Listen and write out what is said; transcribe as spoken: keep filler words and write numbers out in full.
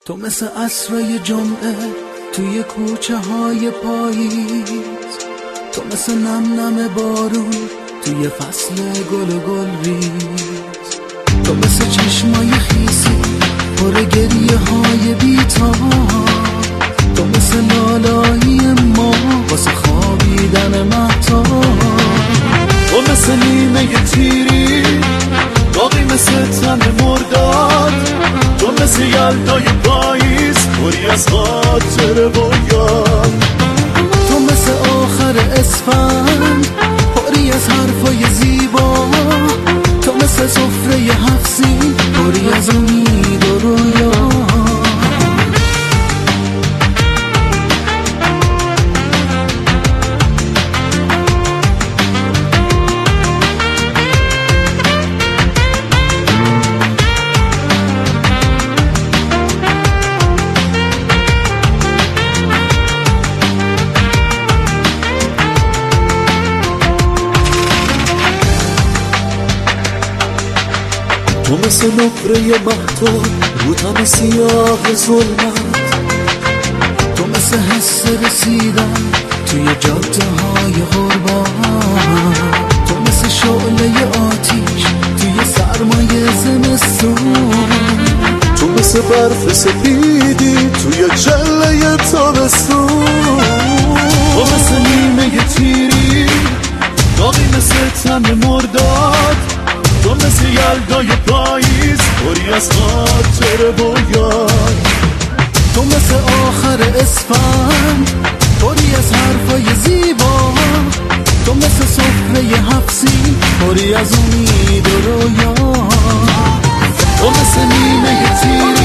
تو مثل عصرای جمعه توی کوچه های پاییز، تو مثل نم نم بارون توی فصل گل و گل ریز، تو مثل چشمای خیسی پر گریه های بی‌تاب، تو مثل لالایی ما واسه خوابیدن مهتاب، تو مثل نیمه تیری باقی مثل تن مرداد، تو مثل یلدای پاییز پری از خاطر و یاد، تو مثل آخر اسفند پری از حرفای زیبا، تو مثل سفره هفت سین پری از امید و رویا. تو مثل نقره مهتاب رو تن سیاه ظلمت، تو مثل حس رسیدن توی جاده های غربت، تو مثل شعله آتیش توی سرمایه زمستون، تو مثل برف سپیدی توی چله تابستون، تو مثل نیمه تیری باقی مثل تن مرداد، تو مثل یلدای پاییز پری از خاطر و یاد، تو مثل آخر اسفند پری از حرفای زیبا، تو مثل سفره هفت سین پری از امید و رویا، تو مثل نیمه تیر